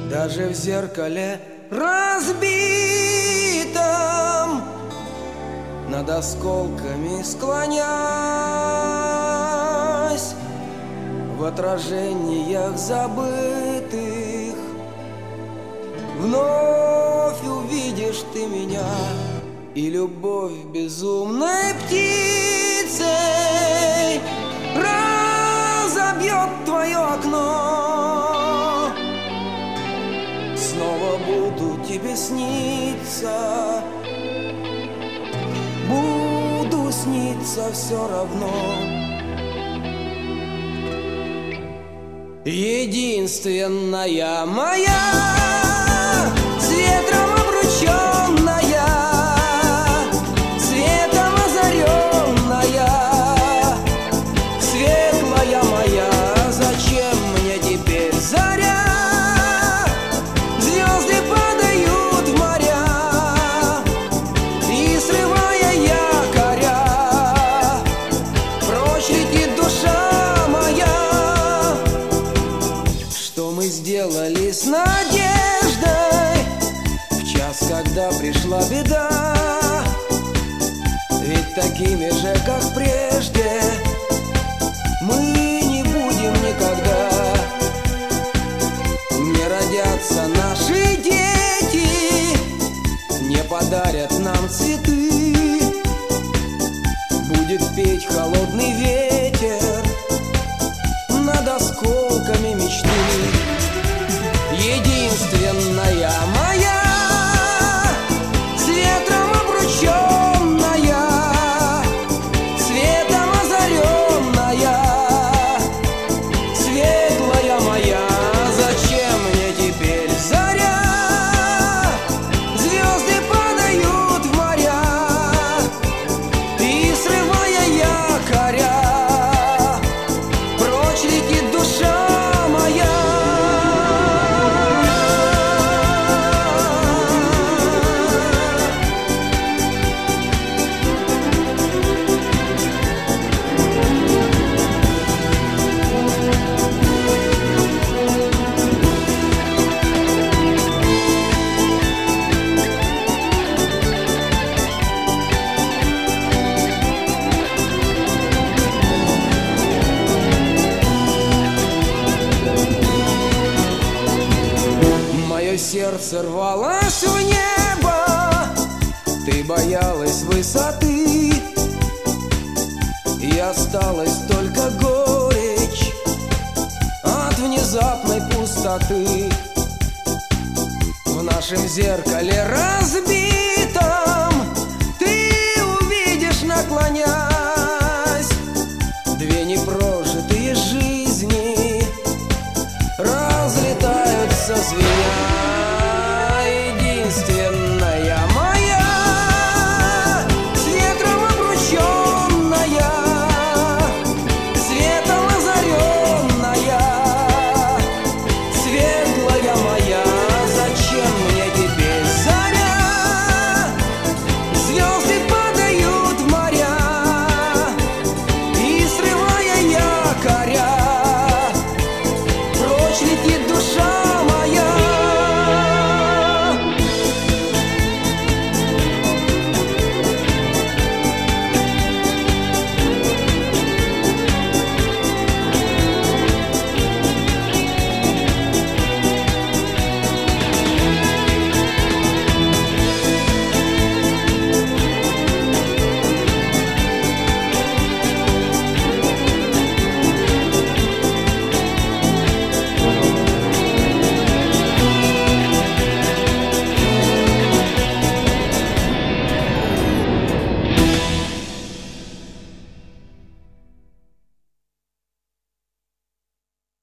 Даже в зеркале разбитом над осколками склонясь, в отражениях забытых вновь увидишь ты меня, и любовь безумной птицей разобьет твое окно. Снова буду тебе сниться, буду сниться все равно. Единственная моя, с ветром обрученная, светом озаренная, светлая моя, зачем мне теперь заря? Звезды падают в моря, и срывая якоря, прочь летит душа моя. Что мы сделали с надеждой в час, когда пришла беда? Ведь такими же, как прежде, мы не будем никогда. Не родятся наши дети, не подарят нам цветы. Будет петь холодный ветер над осколками мечты. Единственная моя, с ветром обрученная, светом озаренная, светлая моя, зачем мне теперь заря? Звезды падают в моря, и срывая якоря, прочь летит душа моя. Мое сердце рвалось в небо, ты боялась высоты, и осталась только горечь от внезапной пустоты. В нашем зеркале разбит